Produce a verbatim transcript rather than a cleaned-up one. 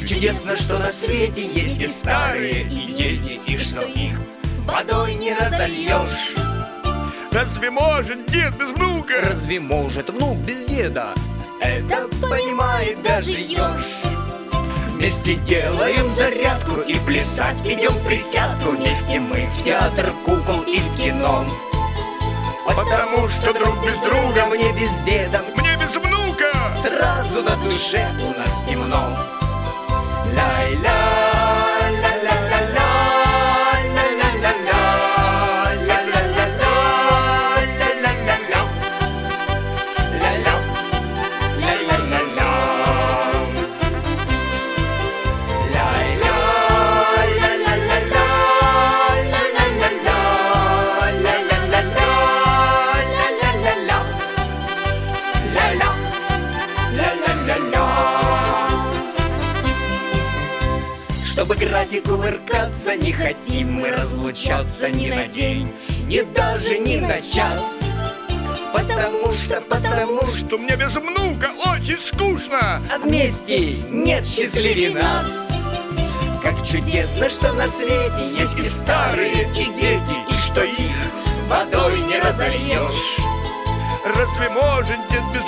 чудесно, что на свете есть и старые, и дети, и что их водой не разольешь. Разве может дед без внука? Разве может внук без деда? Это понимает даже еж. Вместе делаем зарядку и плясать идем в присядку. Вместе мы в театр кукол и в кино. Потому что друг без друга, мне без деда, Мне без внука. сразу на душе у нас темно. Ля-ля, ля-ля-ля-ля, ля-ля-ля-ля, ля-ля-ля-ля, ля-ля-ля-ля, ля-ля, ля-ля-ля-ля. Ля-ля, ля-ля-ля-ля, ля-ля-ля-ля, ля-ля-ля-ля, ля-ля-ля-ля, ля-ля, ля-ля-ля-ля. Чтобы играть и кувыркаться, не хотим мы разлучаться ни на день, ни даже ни на час. Потому что, потому что Что мне без внука очень скучно. а вместе нет счастливее нас. Как чудесно, что на свете есть и старые, и дети, и что их водой не разольешь. Разве может дед без